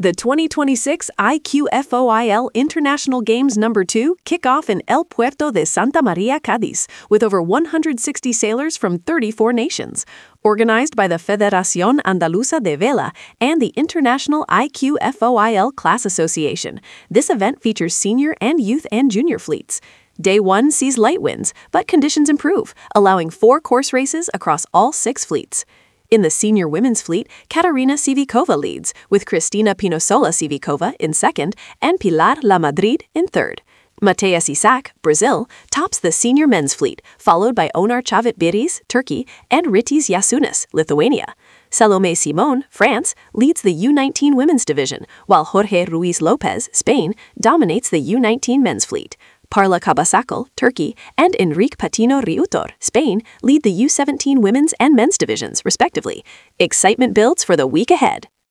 The 2026 IQFOIL International Games No. 2 kick off in El Puerto de Santa Maria, Cádiz, with over 160 sailors from 34 nations. Organized by the Federación Andaluza de Vela and the International IQFOIL Class Association, this event features senior and youth and junior fleets. Day 1 sees light winds, but conditions improve, allowing 4 course races across all 6 fleets. In the senior women's fleet, Catarina Civikova leads, with Cristina Pinosola Civikova in second and Pilar Lamadrid in third. Mateus Isaac, Brazil, tops the senior men's fleet, followed by Onar Chavit-Biris, Turkey, and Rytis Jasunas, Lithuania. Salome Simon, France, leads the U19 women's division, while Jorge Ruiz Lopez, Spain, dominates the U19 men's fleet. Parla Cabasakal, Turkey, and Enrique Patino Riutor, Spain, lead the U17 women's and men's divisions, respectively. Excitement builds for the week ahead.